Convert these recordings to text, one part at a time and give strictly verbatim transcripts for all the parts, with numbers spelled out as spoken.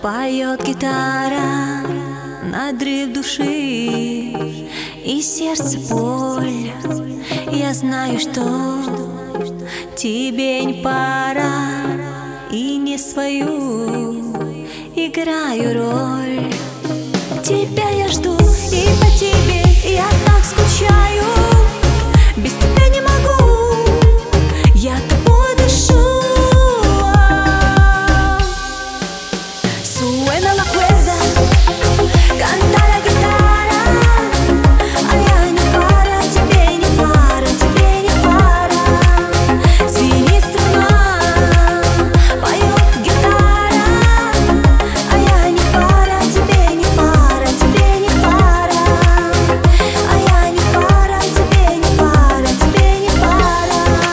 Поет гитара, надрыв души и сердце боль. Я знаю, что тебе не пора, и не свою играю роль. Тебя я жду, и по тебе я так скучаю. Без тебя не могу, я тобой дышу. Suena la cuerda, canta la guitarra, а я не пара, тебе не пара, тебе не пара. Звенит струна, поет гитара, а я не пара, тебе не пара, тебе не пара. А я не пара, тебе не пара, тебе не пара.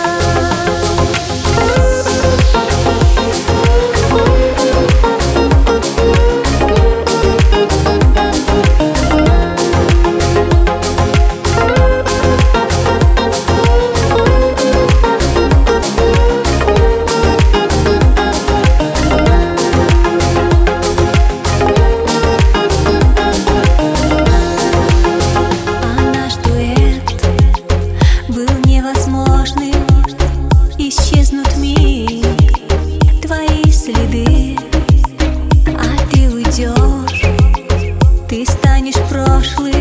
Невозможным исчезнут миг твои следы, а ты уйдешь, ты станешь прошлым.